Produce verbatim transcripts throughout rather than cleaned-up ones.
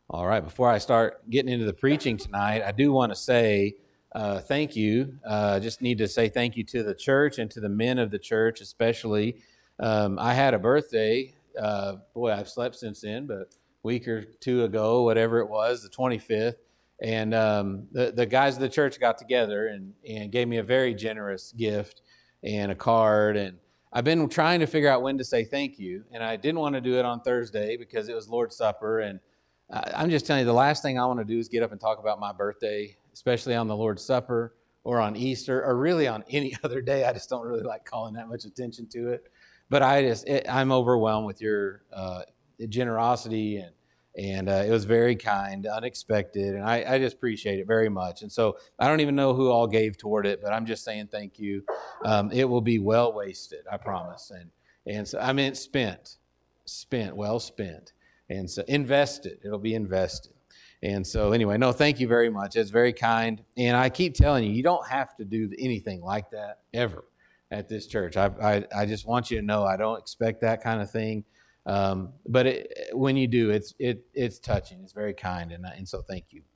All right, before I start getting into the preaching tonight, I do want to say uh, thank you. I uh, just need to say thank you to the church and to the men of the church especially. Um, I had a birthday. Uh, boy, I've slept since then, but a week or two ago, whatever it was, the twenty-fifth. And um, the, the guys of the church got together and, and gave me a very generous gift and a card. And I've been trying to figure out when to say thank you. And I didn't want to do it on Thursday because it was Lord's Supper. And I'm just telling you, the last thing I want to do is get up and talk about my birthday, especially on the Lord's Supper or on Easter or really on any other day. I just don't really like calling that much attention to it. But I just, it, I'm overwhelmed with your uh, generosity, and and uh, it was very kind, unexpected, and I, I just appreciate it very much. And so I don't even know who all gave toward it, but I'm just saying thank you. Um, it will be well wasted, I promise. And and so I mean, spent, spent, well spent. And so invested, it'll be invested. And so anyway, no, thank you very much. It's very kind. And I keep telling you, you don't have to do anything like that ever at this church. I I, I just want you to know I don't expect that kind of thing. Um, but it, when you do, it's it it's touching. It's very kind. And, and so thank you.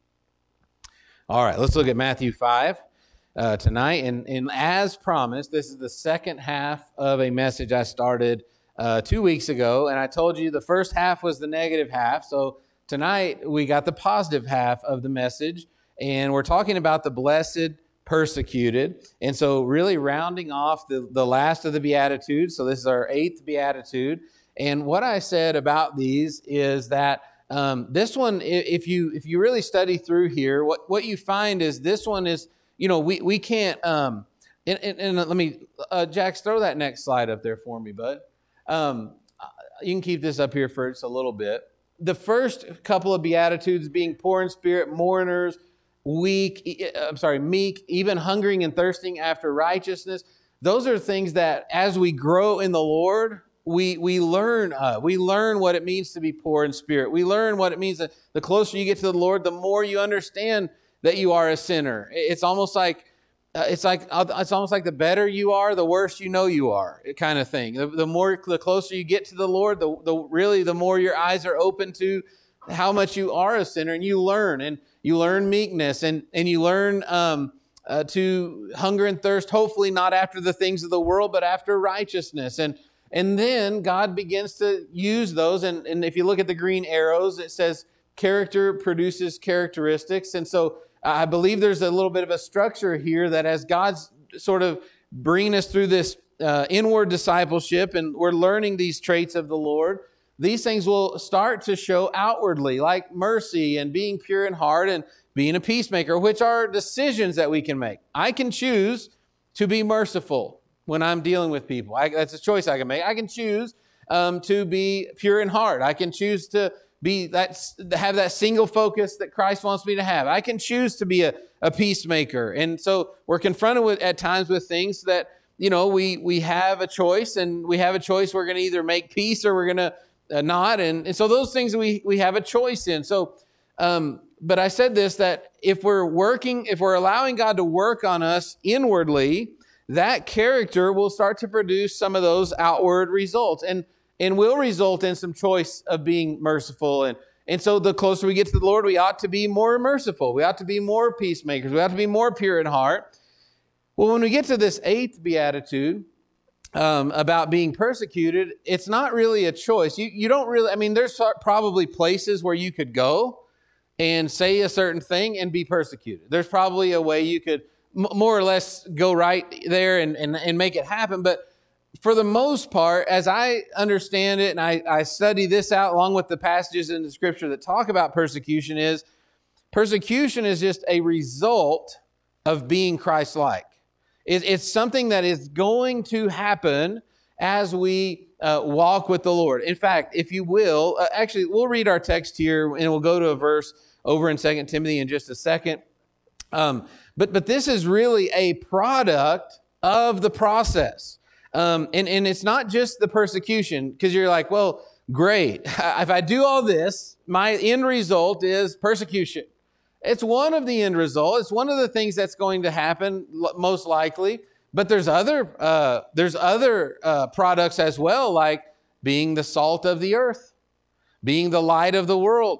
All right, let's look at Matthew five uh, tonight. And, and as promised, this is the second half of a message I started Uh, two weeks ago, and I told you the first half was the negative half. So tonight we got the positive half of the message, and we're talking about the blessed persecuted. And so really rounding off the, the last of the Beatitudes. So this is our eighth Beatitude. And what I said about these is that um, this one, if you if you really study through here, what, what you find is this one is, you know, we, we can't, um, and, and, and let me, uh, Jax, throw that next slide up there for me, bud. Um, you can keep this up here for just a little bit. The first couple of Beatitudes being poor in spirit, mourners, weak, I'm sorry, meek, even hungering and thirsting after righteousness. Those are things that as we grow in the Lord, we we learn uh, we learn what it means to be poor in spirit. We learn what it means that the closer you get to the Lord, the more you understand that you are a sinner. It's almost like Uh, it's like it's almost like the better you are, the worse you know you are, kind of thing. The, the more, the closer you get to the Lord, the, the really the more your eyes are open to how much you are a sinner, and you learn, and you learn meekness, and and you learn um, uh, to hunger and thirst. Hopefully, not after the things of the world, but after righteousness, and and then God begins to use those. And and if you look at the green arrows, it says character produces characteristics, and so I believe there's a little bit of a structure here that as God's sort of bringing us through this uh, inward discipleship, and we're learning these traits of the Lord, these things will start to show outwardly, like mercy and being pure in heart and being a peacemaker, which are decisions that we can make. I can choose to be merciful when I'm dealing with people. I, that's a choice I can make. I can choose um, to be pure in heart. I can choose to be that, have that single focus that Christ wants me to have. I can choose to be a, a peacemaker. And so we're confronted with at times with things that, you know, we we have a choice, and we have a choice. We're going to either make peace or we're going to uh, not. And, and so those things we, we have a choice in. So, um, but I said this, that if we're working, if we're allowing God to work on us inwardly, that character will start to produce some of those outward results. And And will result in some choice of being merciful. And, and so the closer we get to the Lord, we ought to be more merciful. We ought to be more peacemakers. We ought to be more pure in heart. Well, when we get to this eighth Beatitude um, about being persecuted, it's not really a choice. You, you don't really, I mean, there's probably places where you could go and say a certain thing and be persecuted. There's probably a way you could m- more or less go right there and, and, and make it happen. But for the most part, as I understand it, and I, I study this out along with the passages in the Scripture that talk about persecution, is persecution is just a result of being Christ-like. It, it's something that is going to happen as we uh, walk with the Lord. In fact, if you will, uh, actually, we'll read our text here, and we'll go to a verse over in Second Timothy in just a second. Um, but, but this is really a product of the process. Um, and, and it's not just the persecution, because you're like, well, great. If I do all this, my end result is persecution. It's one of the end results. It's one of the things that's going to happen, most likely. But there's other uh, there's other uh, products as well, like being the salt of the earth, being the light of the world.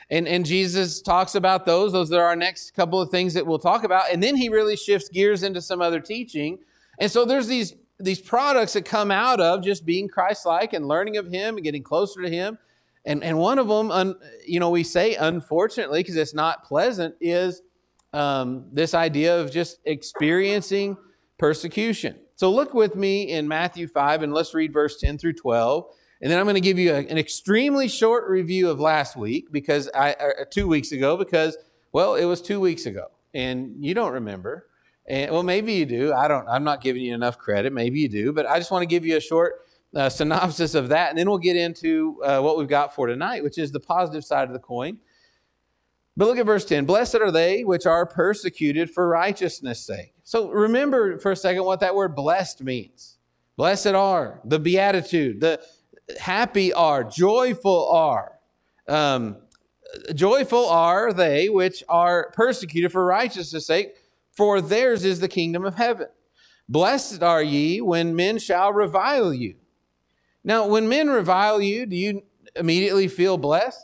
And, and Jesus talks about those. Those are our next couple of things that we'll talk about. And then he really shifts gears into some other teaching. And so there's these, these products that come out of just being Christ-like and learning of him and getting closer to him. And, and one of them, un, you know, we say unfortunately, because it's not pleasant, is um, this idea of just experiencing persecution. So look with me in Matthew five, and let's read verse ten through twelve. And then I'm going to give you a, an extremely short review of last week, because I, or two weeks ago, because, well, it was two weeks ago, and you don't remember. And, well, maybe you do. I don't, I'm not giving you enough credit. Maybe you do. But I just want to give you a short uh, synopsis of that, and then we'll get into uh, what we've got for tonight, which is the positive side of the coin. But look at verse ten. Blessed are they which are persecuted for righteousness' sake. So remember for a second what that word blessed means. Blessed are, the beatitude, the happy are, joyful are. Um, joyful are they which are persecuted for righteousness' sake, for theirs is the kingdom of heaven. Blessed are ye when men shall revile you. Now, when men revile you, do you immediately feel blessed?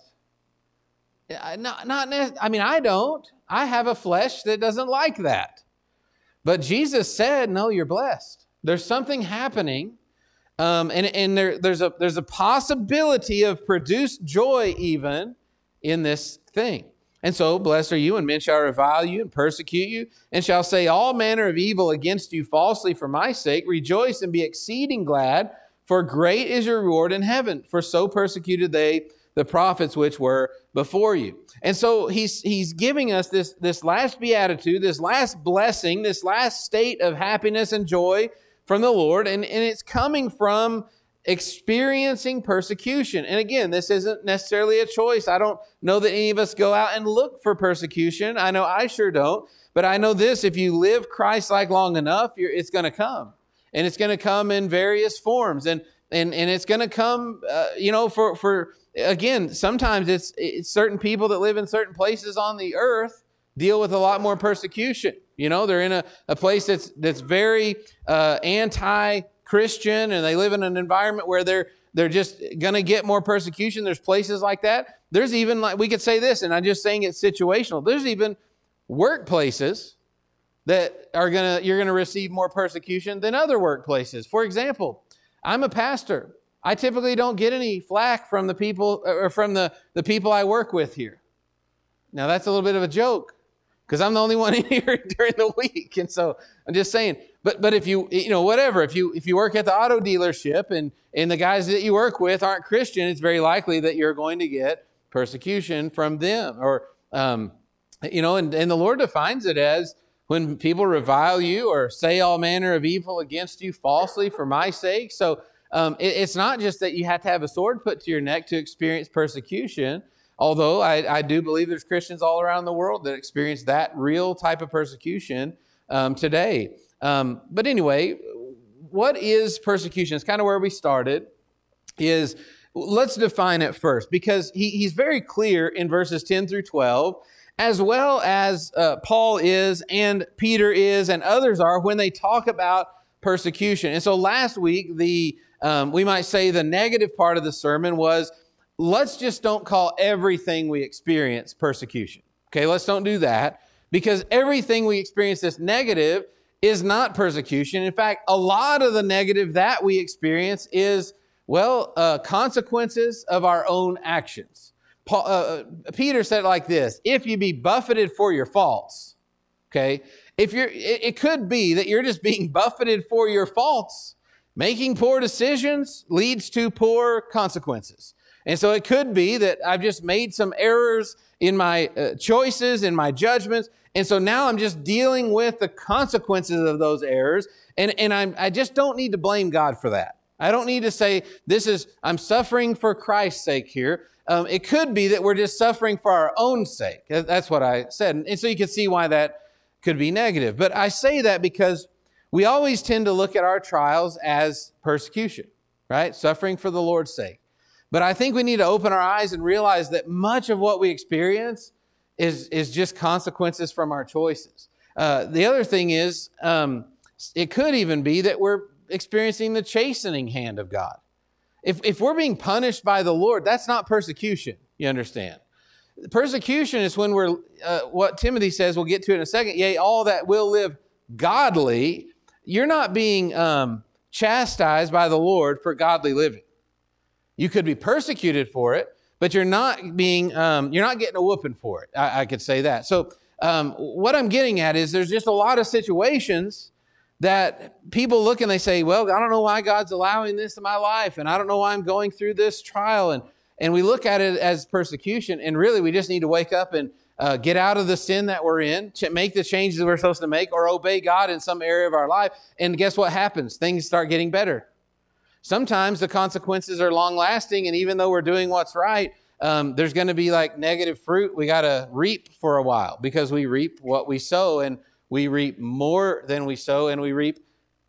Not, not, I mean, I don't. I have a flesh that doesn't like that. But Jesus said, no, you're blessed. There's something happening. Um, and and there, there's a there's a possibility of produced joy even in this thing. And so, blessed are you when men shall revile you and persecute you, and shall say all manner of evil against you falsely for my sake. Rejoice and be exceeding glad, for great is your reward in heaven. For so persecuted they the prophets which were before you. And so he's he's giving us this, this last beatitude, this last blessing, this last state of happiness and joy from the Lord. And, and it's coming from experiencing persecution. And again, this isn't necessarily a choice. I don't know that any of us go out and look for persecution. I know I sure don't. But I know this, if you live Christ-like long enough, you're, it's going to come. And it's going to come in various forms. And and and it's going to come, uh, you know, for, for again, sometimes it's, it's certain people that live in certain places on the earth deal with a lot more persecution. You know, they're in a, a place that's that's very uh, anti-Christian, and they live in an environment where they're they're just going to get more persecution. There's places like that. There's even, like, we could say this, and I'm just saying it's situational. There's even workplaces that are gonna you're gonna receive more persecution than other workplaces. For example, I'm a pastor. I typically don't get any flack from the people or from the, the people I work with here. Now that's a little bit of a joke, because I'm the only one in here during the week. And so I'm just saying, but but if you, you know, whatever, if you if you work at the auto dealership and, and the guys that you work with aren't Christian, it's very likely that you're going to get persecution from them. Or, um, you know, and, and the Lord defines it as when people revile you or say all manner of evil against you falsely for my sake. So um, it, it's not just that you have to have a sword put to your neck to experience persecution. Although I, I do believe there's Christians all around the world that experience that real type of persecution um, today. Um, but anyway, what is persecution? It's kind of where we started. Is let's define it first, because he, he's very clear in verses ten through twelve, as well as uh, Paul is and Peter is and others are when they talk about persecution. And so last week, the um, we might say the negative part of the sermon was, let's just don't call everything we experience persecution. Okay, let's don't do that, because everything we experience that's negative is not persecution. In fact, a lot of the negative that we experience is, well, uh, consequences of our own actions. Paul, uh, Peter said it like this: if you be buffeted for your faults, okay, if you're, it, it could be that you're just being buffeted for your faults. Making poor decisions leads to poor consequences. And so it could be that I've just made some errors in my uh, choices, in my judgments. And so now I'm just dealing with the consequences of those errors. And, and I'm, I just don't need to blame God for that. I don't need to say, this is, I'm suffering for Christ's sake here. Um, it could be that we're just suffering for our own sake. That's what I said. And so you can see why that could be negative. But I say that because we always tend to look at our trials as persecution, right? Suffering for the Lord's sake. But I think we need to open our eyes and realize that much of what we experience is, is just consequences from our choices. Uh, the other thing is, um, it could even be that we're experiencing the chastening hand of God. If, if we're being punished by the Lord, that's not persecution, you understand? Persecution is when we're, uh, what Timothy says, we'll get to it in a second, yea, all that will live godly. You're not being um, chastised by the Lord for godly living. You could be persecuted for it, but you're not being, um, you're not getting a whooping for it. I, I could say that. So um, what I'm getting at is there's just a lot of situations that people look and they say, well, I don't know why God's allowing this in my life, and I don't know why I'm going through this trial. And, and we look at it as persecution, and really we just need to wake up and uh, get out of the sin that we're in, make the changes we're supposed to make, or obey God in some area of our life. And guess what happens? Things start getting better. Sometimes the consequences are long-lasting, and even though we're doing what's right, um, there's going to be like negative fruit we got to reap for a while, because we reap what we sow, and we reap more than we sow, and we reap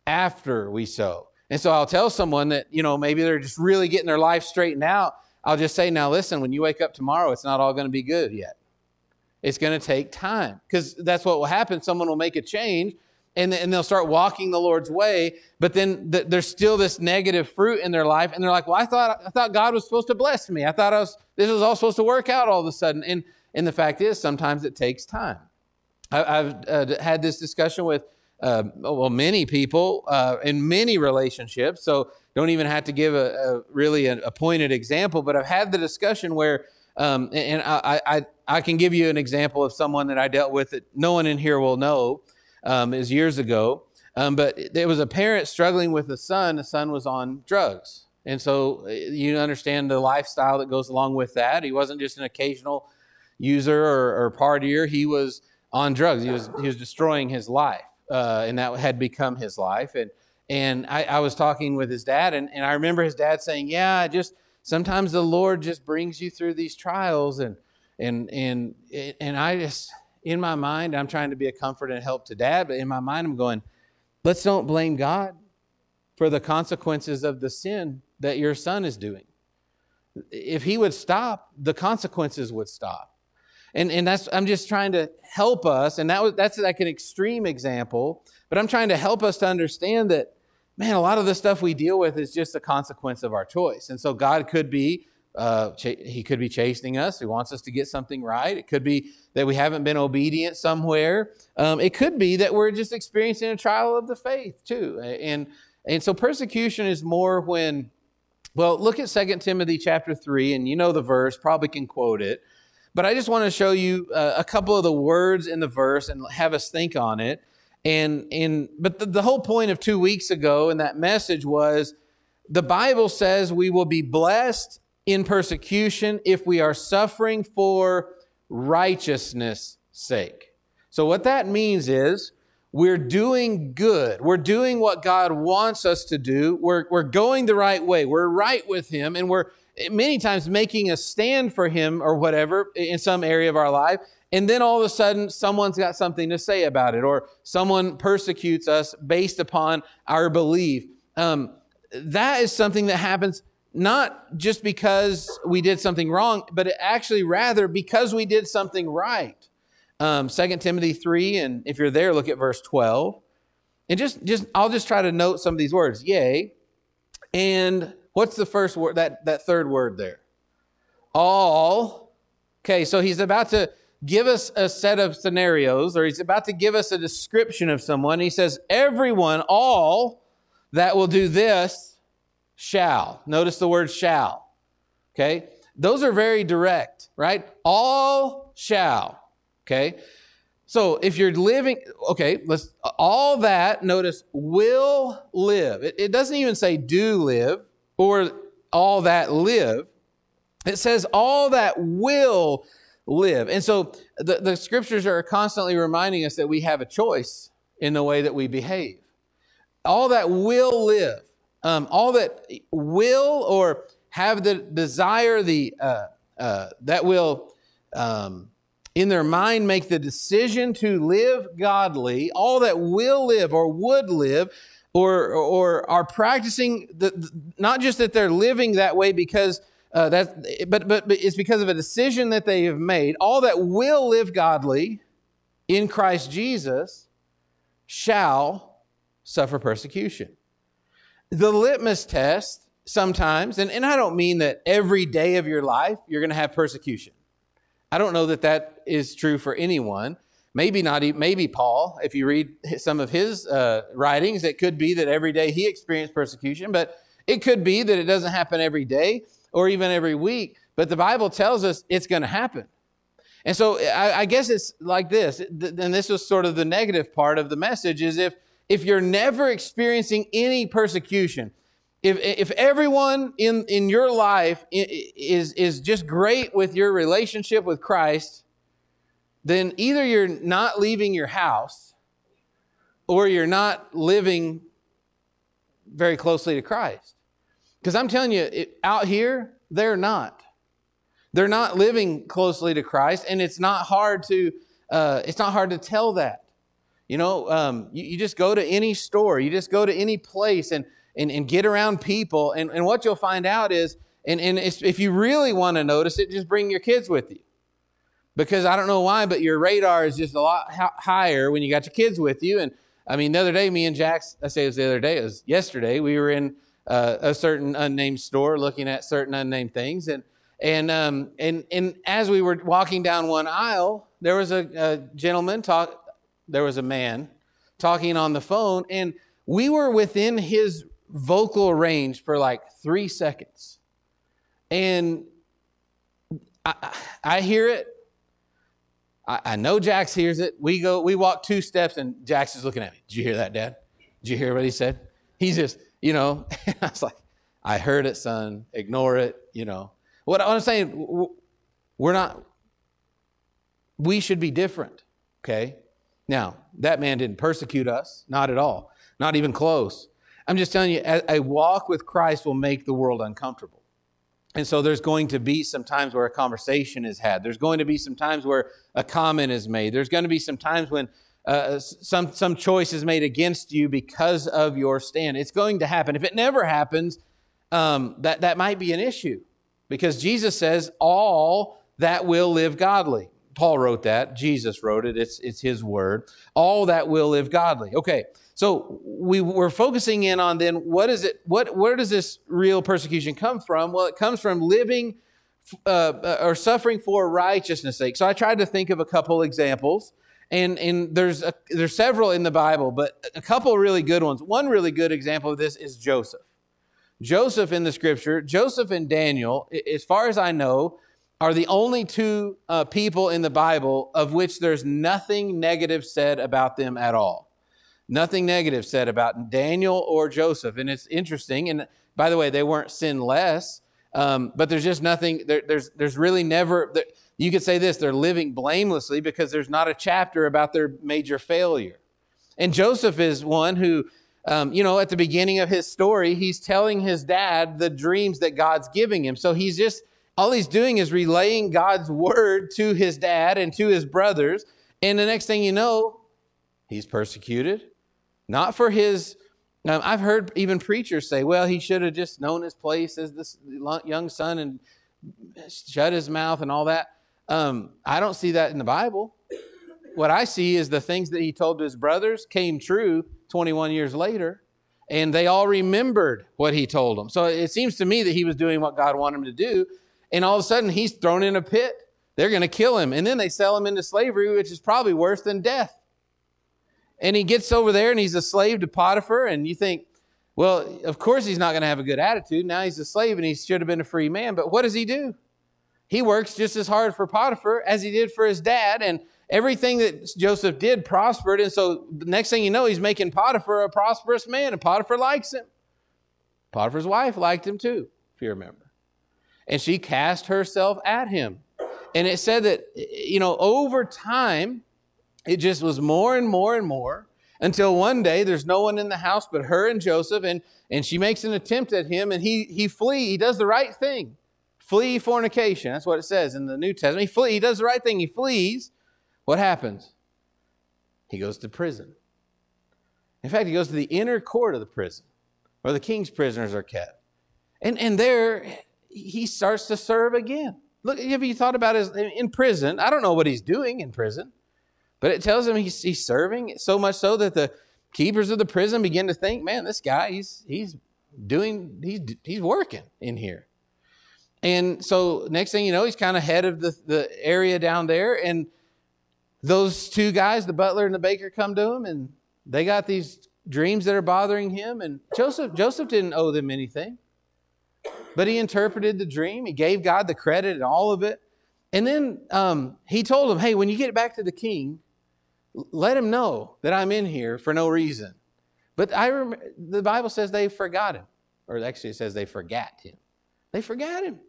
after we sow. And so I'll tell someone that, you know, maybe they're just really getting their life straightened out. I'll just say, now listen, when you wake up tomorrow, it's not all going to be good yet. It's going to take time, because that's what will happen. Someone will make a change, and, and they'll start walking the Lord's way, but then th- there's still this negative fruit in their life, and they're like, well, I thought I thought God was supposed to bless me. I thought I was this was all supposed to work out all of a sudden. And, and the fact is, sometimes it takes time. I, I've uh, had this discussion with uh, well, many people uh, in many relationships, so don't even have to give a, a really a, a pointed example, but I've had the discussion where, um, and I, I, I can give you an example of someone that I dealt with that no one in here will know, um, is years ago, um, but there was a parent struggling with a son. The son was on drugs, and so you understand the lifestyle that goes along with that. He wasn't just an occasional user or, or partier. He was on drugs. He was he was destroying his life, uh, and that had become his life. And and I, I was talking with his dad, and, and I remember his dad saying, "Yeah, I just sometimes the Lord just brings you through these trials." And and and and I just, in my mind, I'm trying to be a comfort and help to dad, but in my mind, I'm going, let's don't blame God for the consequences of the sin that your son is doing. If he would stop, the consequences would stop. And and that's, I'm just trying to help us, and that was that's like an extreme example, but I'm trying to help us to understand that, man, a lot of the stuff we deal with is just a consequence of our choice. And so God could be, uh, ch- he could be chastening us. He wants us to get something right. It could be that we haven't been obedient somewhere. Um, it could be that we're just experiencing a trial of the faith too. And and so persecution is more when, well, look at Second Timothy chapter three, and you know the verse, probably can quote it. But I just want to show you uh, a couple of the words in the verse and have us think on it. And, and but the, the whole point of two weeks ago in that message was the Bible says we will be blessed in persecution if we are suffering for righteousness' sake. So what that means is we're doing good. We're doing what God wants us to do. We're, we're going the right way. We're right with Him, and we're many times making a stand for Him or whatever in some area of our life. And then all of a sudden, someone's got something to say about it, or someone persecutes us based upon our belief. Um, that is something that happens not just because we did something wrong, but it actually rather because we did something right. Um, Second Timothy three, and if you're there, look at verse twelve. And just, just I'll just try to note some of these words. Yea, and what's the first word, that, that third word there? All. Okay, so he's about to give us a set of scenarios, or he's about to give us a description of someone. He says, everyone, all that will do this shall. Notice the word shall. Okay, those are very direct, right? All shall. Okay, so if you're living, okay, let's, all that, notice, will live. It, it doesn't even say do live, or all that live. It says all that will live. And so the, the scriptures are constantly reminding us that we have a choice in the way that we behave. All that will live, um, all that will or have the desire, the uh, uh, that will um, in their mind make the decision to live godly, all that will live or would live, or or are practicing, the, the, not just that they're living that way because uh, that, but, but but it's because of a decision that they have made. All that will live godly in Christ Jesus shall suffer persecution. The litmus test sometimes, and, and I don't mean that every day of your life you're going to have persecution. I don't know that that is true for anyone. Maybe not, e- maybe Paul, if you read some of his uh, writings, it could be that every day he experienced persecution, but it could be that it doesn't happen every day or even every week. But the Bible tells us it's going to happen. And so I, I guess it's like this, and this was sort of the negative part of the message, is if, if you're never experiencing any persecution, if, if everyone in, in your life is, is just great with your relationship with Christ, then either you're not leaving your house or you're not living very closely to Christ. Because I'm telling you, it, out here, they're not. They're not living closely to Christ, and it's not hard to uh, it's not hard to tell that. You know, um, you, you just go to any store, you just go to any place, and and, and get around people, and, and what you'll find out is, and, and if you really want to notice it, just bring your kids with you. Because I don't know why, but your radar is just a lot higher when you got your kids with you. And I mean, the other day, me and Jax, I say it was the other day, it was yesterday, we were in uh, a certain unnamed store looking at certain unnamed things. And and um, and and as we were walking down one aisle, there was a, a gentleman, talk. there was a man talking on the phone, and we were within his vocal range for like three seconds. And I, I hear it. I know Jax hears it. We go, we walk two steps, and Jax is looking at me. Did you hear that, Dad? Did you hear what he said? He's just, you know, I was like, I heard it, son. Ignore it, you know. What I'm saying, we're not, we should be different, okay? Now, that man didn't persecute us, not at all, not even close. I'm just telling you, a, a walk with Christ will make the world uncomfortable. And so there's going to be some times where a conversation is had. There's going to be some times where a comment is made. There's going to be some times when uh, some, some choice is made against you because of your stand. It's going to happen. If it never happens, um, that, that might be an issue. Because Jesus says, all that will live godly. Paul wrote that. Jesus wrote it. It's, it's his word. All that will live godly. Okay. So we were focusing in on then what is it? What where does this real persecution come from? Well, it comes from living uh, or suffering for righteousness' sake. So I tried to think of a couple examples, and and there's a, there's several in the Bible, but a couple really good ones. One really good example of this is Joseph. Joseph in the Scripture, Joseph and Daniel, as far as I know, are the only two uh, people in the Bible of which there's nothing negative said about them at all. Nothing negative said about Daniel or Joseph. And it's interesting. And by the way, they weren't sinless, um, but there's just nothing, there, there's there's really never, there, you could say this, they're living blamelessly because there's not a chapter about their major failure. And Joseph is one who, um, you know, at the beginning of his story, he's telling his dad the dreams that God's giving him. So he's just, all he's doing is relaying God's word to his dad and to his brothers. And the next thing you know, he's persecuted. Not for his, um, I've heard even preachers say, well, he should have just known his place as this young son and shut his mouth and all that. Um, I don't see that in the Bible. What I see is the things that he told to his brothers came true twenty-one years later, and they all remembered what he told them. So it seems to me that he was doing what God wanted him to do, and all of a sudden he's thrown in a pit. They're going to kill him, and then they sell him into slavery, which is probably worse than death. And he gets over there and he's a slave to Potiphar. And you think, well, of course he's not going to have a good attitude. Now he's a slave and he should have been a free man. But what does he do? He works just as hard for Potiphar as he did for his dad. And everything that Joseph did prospered. And so the next thing you know, he's making Potiphar a prosperous man. And Potiphar likes him. Potiphar's wife liked him too, if you remember. And she cast herself at him. And it said that, you know, over time, it just was more and more and more until one day there's no one in the house but her and Joseph, and, and she makes an attempt at him, and he he flee. He does the right thing. Flee fornication. That's what it says in the New Testament. He flee. He does the right thing. He flees. What happens? He goes to prison. In fact, he goes to the inner court of the prison where the king's prisoners are kept. And, and there he starts to serve again. Look, have you thought about his in prison? I don't know what he's doing in prison. But it tells him he's, he's serving, so much so that the keepers of the prison begin to think, man, this guy, he's he's doing, he's he's working in here. And so next thing you know, he's kind of head of the, the area down there. And those two guys, the butler and the baker, come to him, and they got these dreams that are bothering him. And Joseph, Joseph didn't owe them anything, but he interpreted the dream. He gave God the credit and all of it. And then um, he told him, hey, when you get back to the king, let him know that I'm in here for no reason. But I rem- the Bible says they forgot him. Or actually it says they forgot him. They forgot him.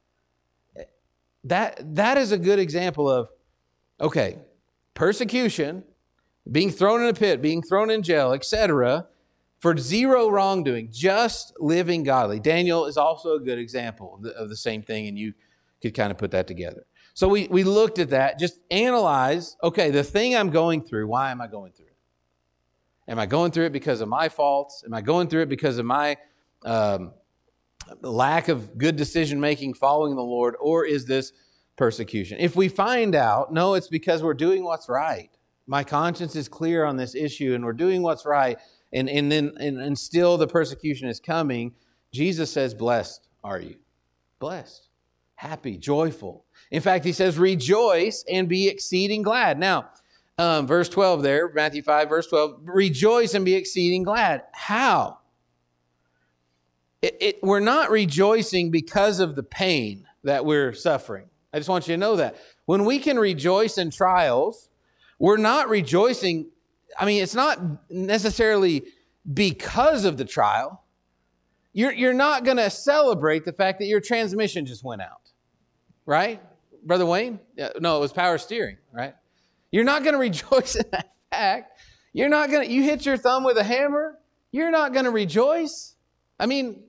That, that is a good example of, okay, persecution, being thrown in a pit, being thrown in jail, et cetera, for zero wrongdoing, just living godly. Daniel is also a good example of the, of the same thing, and you could kind of put that together. So we, we looked at that, just analyze, okay, the thing I'm going through, why am I going through it? Am I going through it because of my faults? Am I going through it because of my um, lack of good decision-making following the Lord, or is this persecution? If we find out, no, it's because we're doing what's right. My conscience is clear on this issue, and we're doing what's right, and, and then and, and still the persecution is coming, Jesus says, blessed are you. Blessed, happy, joyful. In fact, he says, rejoice and be exceeding glad. Now, um, verse twelve there, Matthew five, verse twelve, rejoice and be exceeding glad. How? It, it, we're not rejoicing because of the pain that we're suffering. I just want you to know that. When we can rejoice in trials, we're not rejoicing. I mean, it's not necessarily because of the trial. You're, you're not going to celebrate the fact that your transmission just went out, right? Brother Wayne? Yeah, no, it was power steering, right? You're not going to rejoice in that fact. You're not going to, you hit your thumb with a hammer. You're not going to rejoice. I mean,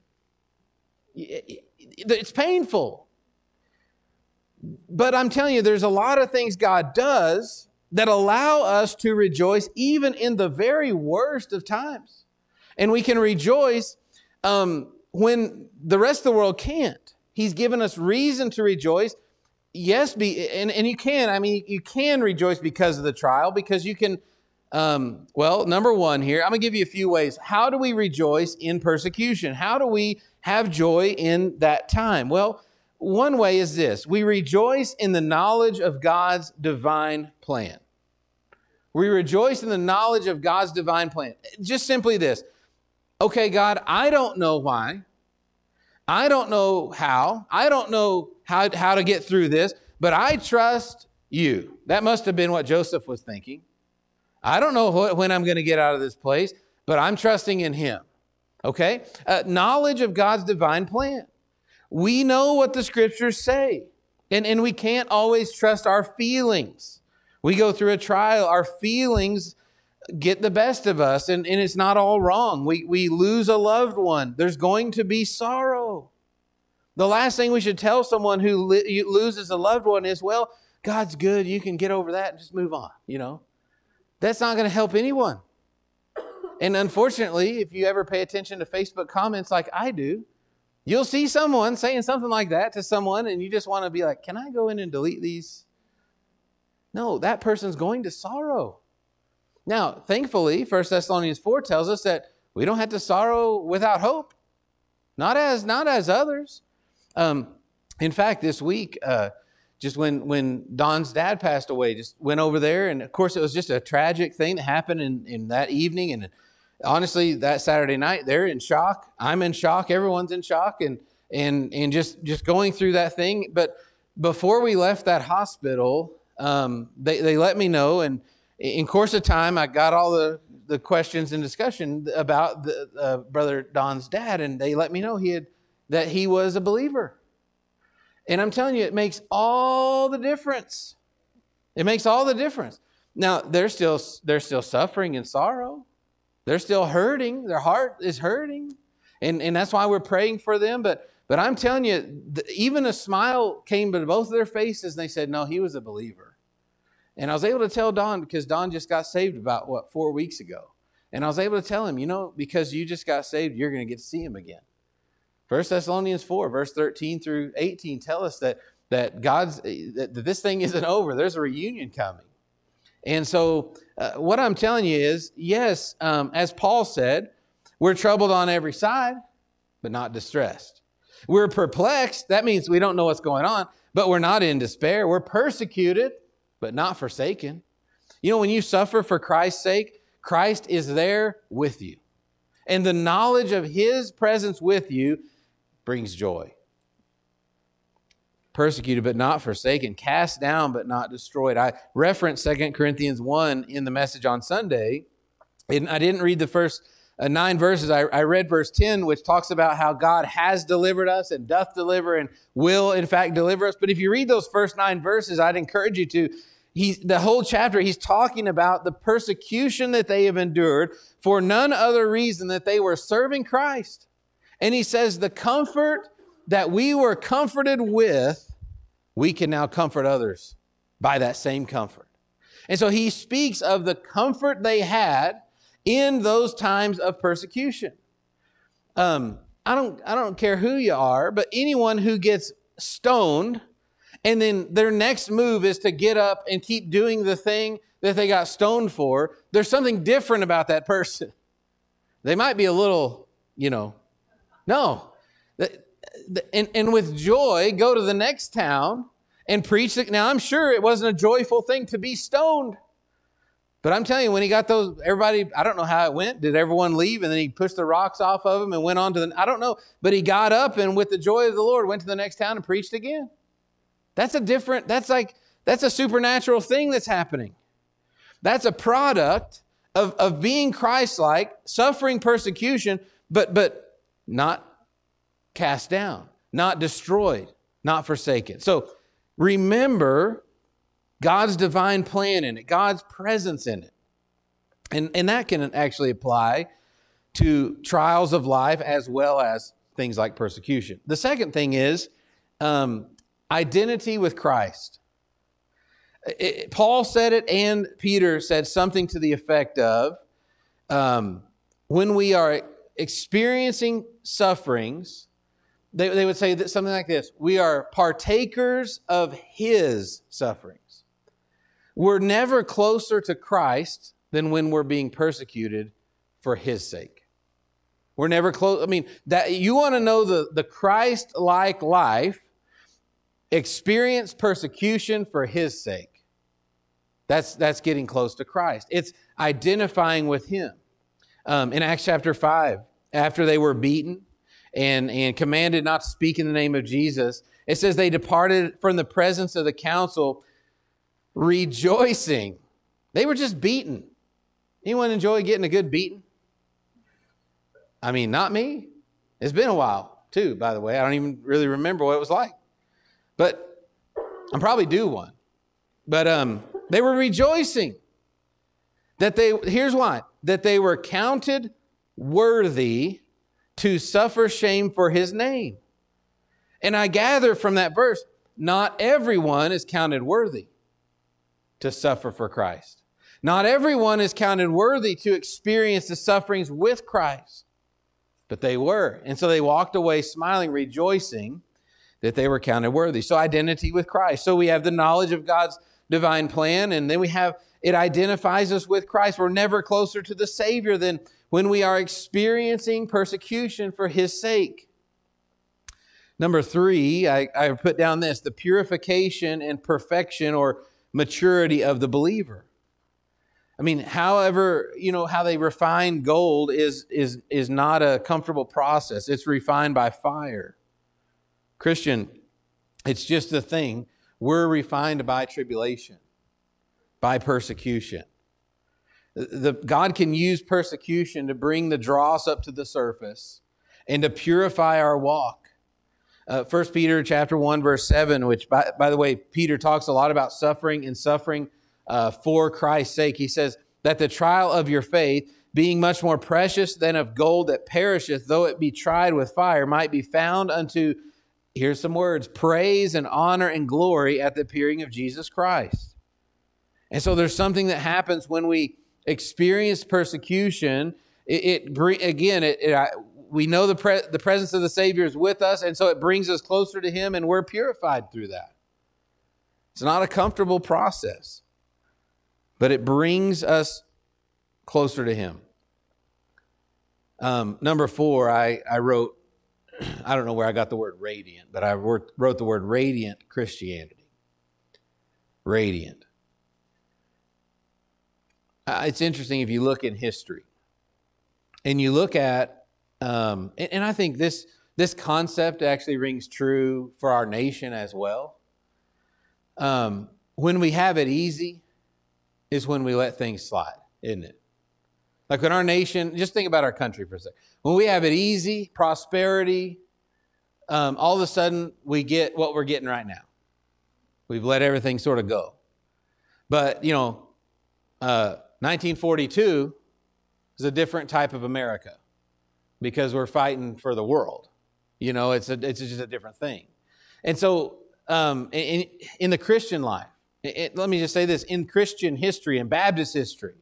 it's painful. But I'm telling you, there's a lot of things God does that allow us to rejoice even in the very worst of times. And we can rejoice um, when the rest of the world can't. He's given us reason to rejoice. Yes, be and, and you can. I mean, you can rejoice because of the trial, because you can, um, well, number one here, I'm going to give you a few ways. How do we rejoice in persecution? How do we have joy in that time? Well, one way is this. We rejoice in the knowledge of God's divine plan. We rejoice in the knowledge of God's divine plan. Just simply this. Okay, God, I don't know why. I don't know how. I don't know how, how to get through this, but I trust you. That must have been what Joseph was thinking. I don't know wh- when I'm going to get out of this place, but I'm trusting in him. Okay? Uh, knowledge of God's divine plan. We know what the scriptures say, and, and we can't always trust our feelings. We go through a trial, our feelings get the best of us, and, and it's not all wrong. We, we lose a loved one. There's going to be sorrow. The last thing we should tell someone who li- loses a loved one is, well, God's good. You can get over that and just move on. You know, that's not going to help anyone. And unfortunately, if you ever pay attention to Facebook comments like I do, you'll see someone saying something like that to someone, and you just want to be like, can I go in and delete these? No, that person's going to sorrow. Now, thankfully, First Thessalonians four tells us that we don't have to sorrow without hope. Not as, not as others. Um, in fact, this week, uh, just when, when Don's dad passed away, just went over there. And of course, it was just a tragic thing that happened in, in that evening. And honestly, that Saturday night, they're in shock. I'm in shock. Everyone's in shock. And, and, and just, just going through that thing. But before we left that hospital, um, they, they let me know. And in course of time, I got all the, the questions and discussion about the, uh, Brother Don's dad, and they let me know he had that he was a believer. And I'm telling you, it makes all the difference. It makes all the difference. Now, they're still they're still suffering and sorrow. They're still hurting. Their heart is hurting, and and that's why we're praying for them. But but I'm telling you, even a smile came to both of their faces, and they said, "No, he was a believer." And I was able to tell Don, because Don just got saved about, what, four weeks ago. And I was able to tell him, you know, because you just got saved, you're going to get to see him again. First Thessalonians four, verse thirteen through eighteen tell us that, that God's that this thing isn't over. There's a reunion coming. And so uh, what I'm telling you is, yes, um, as Paul said, we're troubled on every side, but not distressed. We're perplexed. That means we don't know what's going on, but we're not in despair. We're persecuted, but not forsaken. You know, when you suffer for Christ's sake, Christ is there with you. And the knowledge of his presence with you brings joy. Persecuted but not forsaken, cast down but not destroyed. I referenced Second Corinthians one in the message on Sunday, and I didn't read the first uh, nine verses. I, I read verse ten, which talks about how God has delivered us and doth deliver and will, in fact, deliver us. But if you read those first nine verses, I'd encourage you to. He's, the whole chapter, he's talking about the persecution that they have endured for none other reason that they were serving Christ. And he says the comfort that we were comforted with, we can now comfort others by that same comfort. And so he speaks of the comfort they had in those times of persecution. Um, I don't, I don't care who you are, but anyone who gets stoned and then their next move is to get up and keep doing the thing that they got stoned for, there's something different about that person. They might be a little, you know, no. And, and with joy, go to the next town and preach it. Now, I'm sure it wasn't a joyful thing to be stoned. But I'm telling you, when he got those, everybody, I don't know how it went. Did everyone leave? And then he pushed the rocks off of them and went on to the, I don't know. But he got up and with the joy of the Lord went to the next town and preached again. That's a different, that's like, that's a supernatural thing that's happening. That's a product of, of being Christ-like, suffering persecution, but, but not cast down, not destroyed, not forsaken. So remember God's divine plan in it, God's presence in it. And, and that can actually apply to trials of life as well as things like persecution. The second thing is um, identity with Christ. It, Paul said it and Peter said something to the effect of, um, when we are experiencing sufferings, they, they would say that something like this: we are partakers of his sufferings. We're never closer to Christ than when we're being persecuted for his sake. We're never close. I mean, that you want to know the, the Christ-like life, experience persecution for his sake. That's, that's getting close to Christ. It's identifying with him. Um, in Acts chapter five, after they were beaten and, and commanded not to speak in the name of Jesus, it says they departed from the presence of the council rejoicing. They were just beaten. Anyone enjoy getting a good beating? I mean, not me. It's been a while too, by the way. I don't even really remember what it was like. But I'm probably due one. But um, they were rejoicing that they, here's why, that they were counted worthy to suffer shame for his name. And I gather from that verse, not everyone is counted worthy to suffer for Christ. Not everyone is counted worthy to experience the sufferings with Christ. But they were. And so they walked away smiling, rejoicing that they were counted worthy. So identity with Christ. So we have the knowledge of God's divine plan, and then we have, it identifies us with Christ. We're never closer to the Savior than when we are experiencing persecution for his sake. Number three, I, I put down this, the purification and perfection or maturity of the believer. I mean, however, you know, how they refine gold is, is, is not a comfortable process. It's refined by fire. Christian, it's just the thing. We're refined by tribulation, by persecution. The, God can use persecution to bring the dross up to the surface and to purify our walk. Uh, First Peter chapter one, verse seven, which, by, by the way, Peter talks a lot about suffering and suffering uh, for Christ's sake. He says that the trial of your faith, being much more precious than of gold that perisheth, though it be tried with fire, might be found unto, here's some words, praise and honor and glory at the appearing of Jesus Christ. And so there's something that happens when we experience persecution. It, it again, it, it, we know the, pre, the presence of the Savior is with us, and so it brings us closer to him, and we're purified through that. It's not a comfortable process, but it brings us closer to him. Um, number four, I, I wrote, I don't know where I got the word radiant, but I wrote, wrote the word radiant Christianity. Radiant. Uh, it's interesting if you look in history and you look at, um, and, and I think this, this concept actually rings true for our nation as well. Um, when we have it easy is when we let things slide, isn't it? Like in our nation, just think about our country for a second. When we have it easy, prosperity, um, all of a sudden we get what we're getting right now. We've let everything sort of go. But, you know, uh, nineteen forty-two is a different type of America because we're fighting for the world. You know, it's a, it's just a different thing. And so um, in, in the Christian life, it, let me just say this, in Christian history and Baptist history,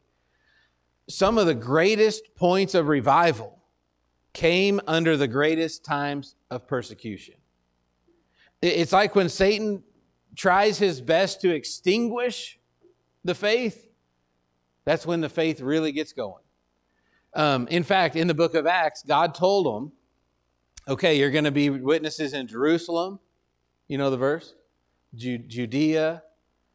some of the greatest points of revival came under the greatest times of persecution. It's like when Satan tries his best to extinguish the faith, that's when the faith really gets going. Um, in fact, in the book of Acts, God told them, okay, you're going to be witnesses in Jerusalem. You know the verse? Ju- Judea,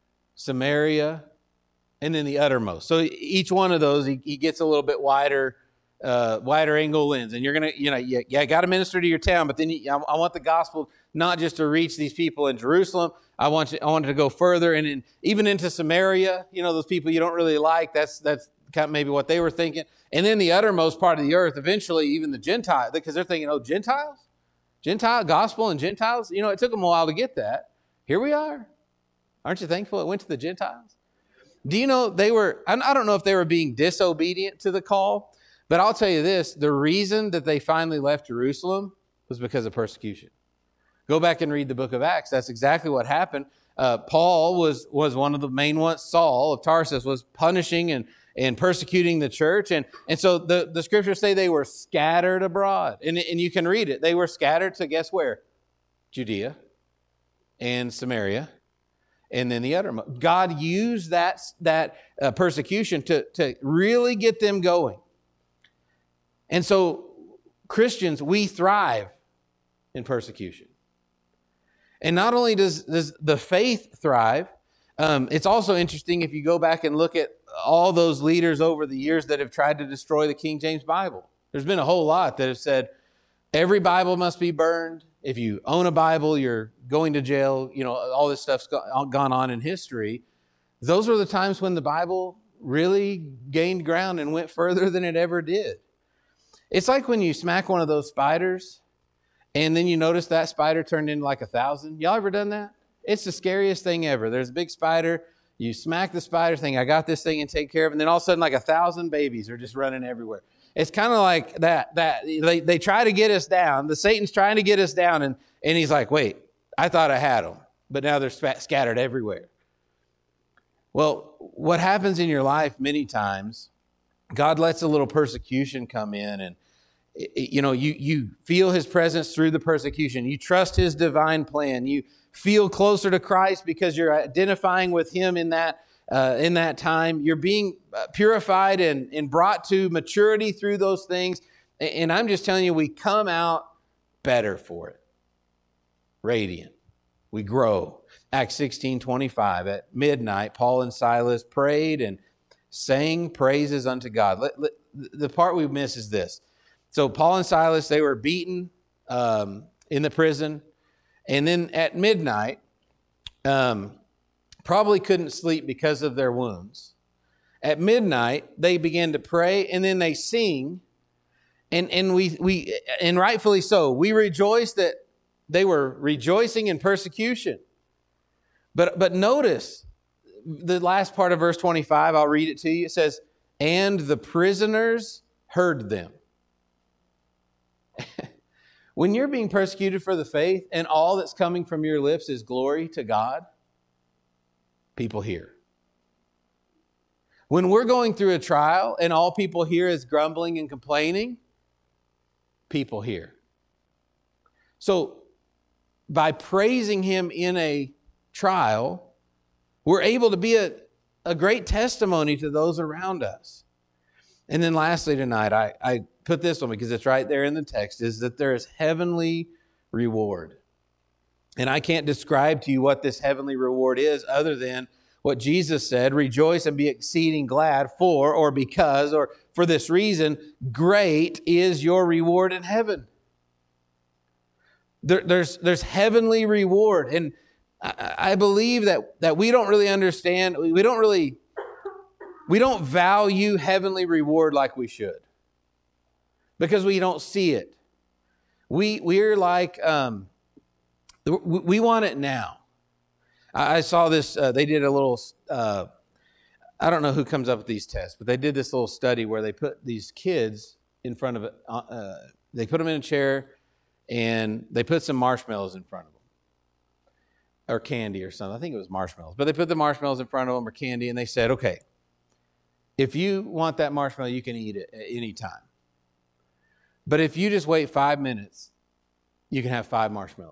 Samaria, and then the uttermost. So each one of those, he, he gets a little bit wider, uh, wider angle lens. And you're going to, you know, you, you got to minister to your town, but then you, I, I want the gospel not just to reach these people in Jerusalem. I want you, I want it to go further and in, even into Samaria. You know, those people you don't really like. That's that's kind of maybe what they were thinking. And then the uttermost part of the earth, eventually even the Gentiles, because they're thinking, oh, Gentiles? Gentile, gospel and Gentiles? You know, it took them a while to get that. Here we are. Aren't you thankful it went to the Gentiles? Do you know they were, I don't know if they were being disobedient to the call, but I'll tell you this, the reason that they finally left Jerusalem was because of persecution. Go back and read the book of Acts. That's exactly what happened. Uh, Paul was, was one of the main ones. Saul of Tarsus was punishing and, and persecuting the church. And, and so the, the scriptures say they were scattered abroad. And, and you can read it. They were scattered to guess where? Judea and Samaria. And then the uttermost. God used that, that uh, persecution to, to really get them going. And so Christians, we thrive in persecution. And not only does, does the faith thrive, um, it's also interesting if you go back and look at all those leaders over the years that have tried to destroy the King James Bible. There's been a whole lot that have said, every Bible must be burned. If you own a Bible, you're going to jail. You know, all this stuff's gone on in history. Those were the times when the Bible really gained ground and went further than it ever did. It's like when you smack one of those spiders and then you notice that spider turned into like a thousand. Y'all ever done that? It's the scariest thing ever. There's a big spider. You smack the spider thing. I got this thing and take care of it. And then all of a sudden like a thousand babies are just running everywhere. It's kind of like that. That they, they try to get us down. The Satan's trying to get us down. And, and he's like, wait, I thought I had them. But now they're sp- scattered everywhere. Well, what happens in your life many times, God lets a little persecution come in. And, you know, you, you feel his presence through the persecution. You trust his divine plan. You feel closer to Christ because you're identifying with him in that Uh, in that time. You're being purified and, and brought to maturity through those things. And I'm just telling you, we come out better for it. Radiant. We grow. Acts sixteen twenty-five, at midnight, Paul and Silas prayed and sang praises unto God. Let, let, the part we miss is this. So Paul and Silas, they were beaten um, in the prison. And then at midnight, um, probably couldn't sleep because of their wounds. At midnight, they began to pray and then they sing. And, and we, we, and rightfully so, we rejoice that they were rejoicing in persecution. But, but notice the last part of verse twenty-five, I'll read it to you. It says, and the prisoners heard them. When you're being persecuted for the faith and all that's coming from your lips is glory to God, people hear. When we're going through a trial and all people hear is grumbling and complaining, people hear. So by praising him in a trial, we're able to be a, a great testimony to those around us. And then lastly tonight, I, I put this one because it's right there in the text, is that there is heavenly reward. And I can't describe to you what this heavenly reward is other than what Jesus said, rejoice and be exceeding glad for, or because, or for this reason, great is your reward in heaven. There, there's, there's heavenly reward. And I, I believe that, that we don't really understand, we don't really, we don't value heavenly reward like we should. Because we don't see it. We, we're like, um, we want it now. I saw this, uh, they did a little, uh, I don't know who comes up with these tests, but they did this little study where they put these kids in front of, uh, they put them in a chair and they put some marshmallows in front of them. Or candy or something. I think it was marshmallows. But they put the marshmallows in front of them or candy and they said, okay, if you want that marshmallow, you can eat it at any time. But if you just wait five minutes, you can have five marshmallows.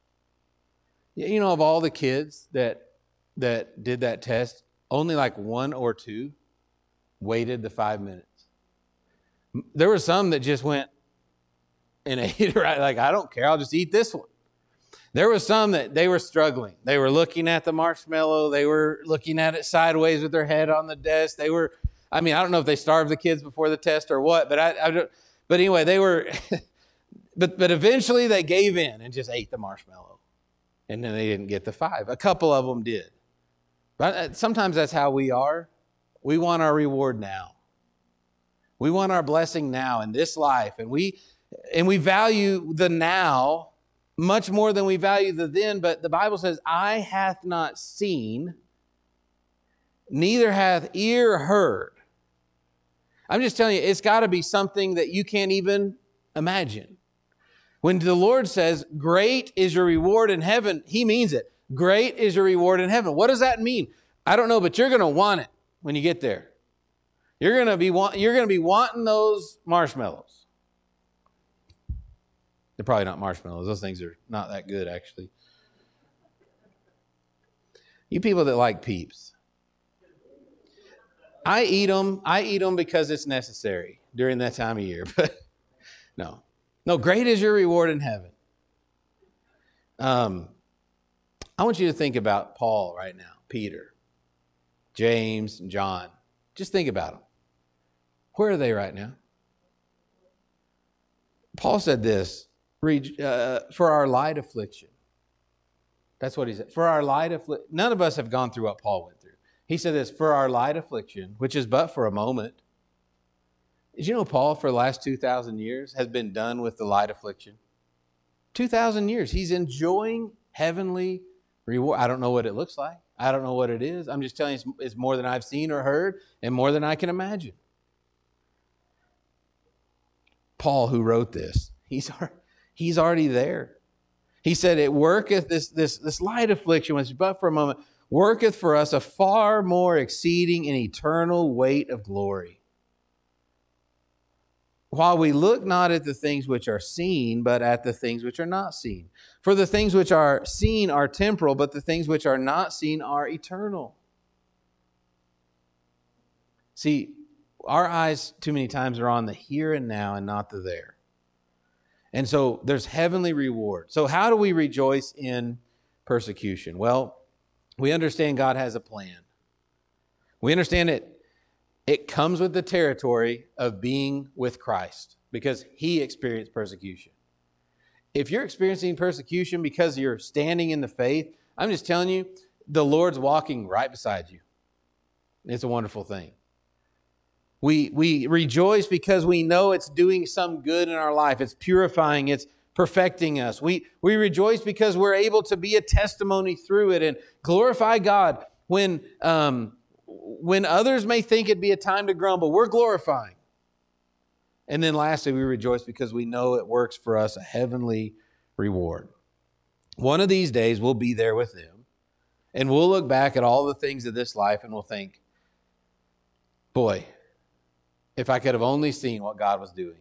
You know, of all the kids that that did that test, only like one or two waited the five minutes. There were some that just went and ate, right? Like, I don't care, I'll just eat this one. There were some that they were struggling. They were looking at the marshmallow. They were looking at it sideways with their head on the desk. They were, I mean, I don't know if they starved the kids before the test or what, but I, I don't, but anyway, they were, but but eventually they gave in and just ate the marshmallow. And then they didn't get the five. A couple of them did. But sometimes that's how we are. We want our reward now. We want our blessing now in this life. And we and we value the now much more than we value the then. But the Bible says, eye hath not seen, neither hath ear heard. I'm just telling you, it's got to be something that you can't even imagine. When the Lord says, great is your reward in heaven, He means it. Great is your reward in heaven. What does that mean? I don't know, but you're going to want it when you get there. You're going to be want, you're going to be wanting those marshmallows. They're probably not marshmallows. Those things are not that good, actually. You people that like Peeps. I eat them. I eat them because it's necessary during that time of year. But no. No, great is your reward in heaven. Um, I want you to think about Paul right now, Peter, James, and John. Just think about them. Where are they right now? Paul said this, uh, for our light affliction. That's what he said. For our light affliction. None of us have gone through what Paul went through. He said this, for our light affliction, which is but for a moment. Did you know Paul, for the last two thousand years, has been done with the light affliction? two thousand years. He's enjoying heavenly reward. I don't know what it looks like. I don't know what it is. I'm just telling you, it's, it's more than I've seen or heard and more than I can imagine. Paul, who wrote this, he's, he's already there. He said, it worketh, this, this, this light affliction, which is but for a moment, worketh for us a far more exceeding and eternal weight of glory. While we look not at the things which are seen, but at the things which are not seen. For the things which are seen are temporal, but the things which are not seen are eternal. See, our eyes too many times are on the here and now and not the there. And so there's heavenly reward. So how do we rejoice in persecution? Well, we understand God has a plan. We understand it. It comes with the territory of being with Christ because He experienced persecution. If you're experiencing persecution because you're standing in the faith, I'm just telling you, the Lord's walking right beside you. It's a wonderful thing. We, we rejoice because we know it's doing some good in our life. It's purifying, it's perfecting us. We, we rejoice because we're able to be a testimony through it and glorify God when... Um, When others may think it'd be a time to grumble, we're glorifying. And then lastly, we rejoice because we know it works for us a heavenly reward. One of these days, we'll be there with them, and we'll look back at all the things of this life, and we'll think, boy, if I could have only seen what God was doing.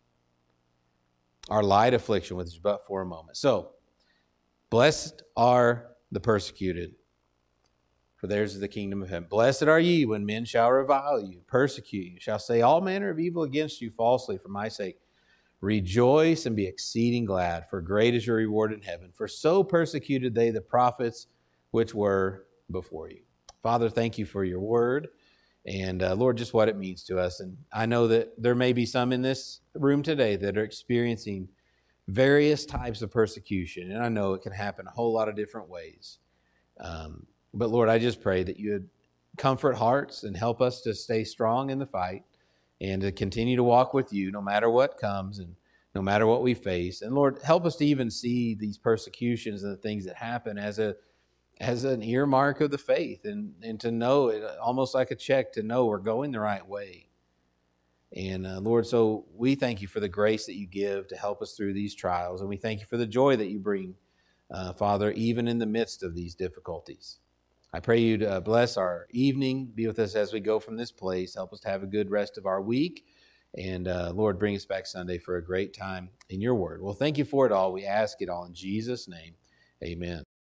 Our light affliction was but for a moment. So, blessed are the persecuted for theirs is the kingdom of heaven. Blessed are ye when men shall revile you, persecute you, shall say all manner of evil against you falsely for my sake. Rejoice and be exceeding glad, for great is your reward in heaven. For so persecuted they the prophets which were before you. Father, thank you for your word. And uh, Lord, just what it means to us. And I know that there may be some in this room today that are experiencing various types of persecution. And I know it can happen a whole lot of different ways. Um, but Lord, I just pray that you would comfort hearts and help us to stay strong in the fight and to continue to walk with you no matter what comes and no matter what we face. And Lord, help us to even see these persecutions and the things that happen as a as an earmark of the faith, and, and to know it almost like a check to know we're going the right way. And uh, Lord, so we thank you for the grace that you give to help us through these trials. And we thank you for the joy that you bring, uh, Father, even in the midst of these difficulties. I pray you to bless our evening, be with us as we go from this place, help us to have a good rest of our week. And uh, Lord, bring us back Sunday for a great time in your word. Well, thank you for it all. We ask it all in Jesus' name. Amen.